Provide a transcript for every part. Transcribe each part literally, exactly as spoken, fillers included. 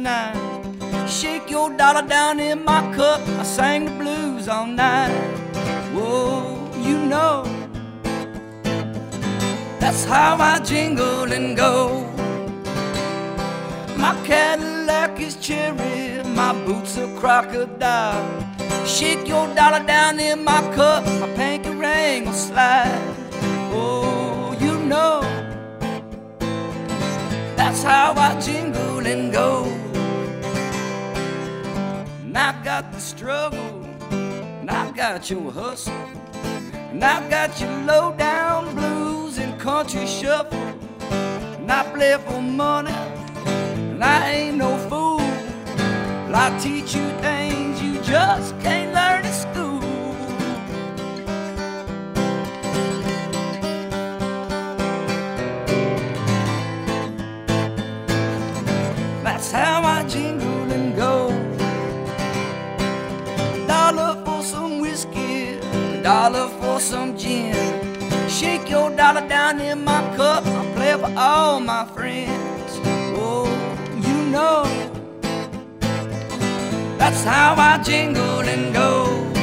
nine. Shake your dollar down in my cup, I sang the blues all night. Whoa, you know, that's how I jingle and go. My Cadillac is cherry, my boots are crocodile. Shake your dollar down in my cup, my pinky ring will slide. Oh, you know, that's how I jingle and go. And I got the struggle, and I got your hustle, and I got your low down blues and country shuffle. And I play for money, and I ain't no fool. Well, I teach you things you just can't learn in school. That's how I jingle and go. A dollar for some whiskey, a dollar for some gin. Shake your dollar down in my cup, I play for all my friends. Oh, you know, that's how I jingle and go.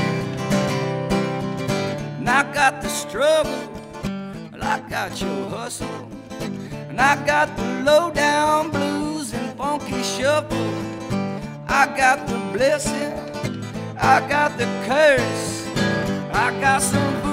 And I got the struggle, and I got your hustle, and I got the low down blues and funky shuffle. I got the blessing, I got the curse, I got some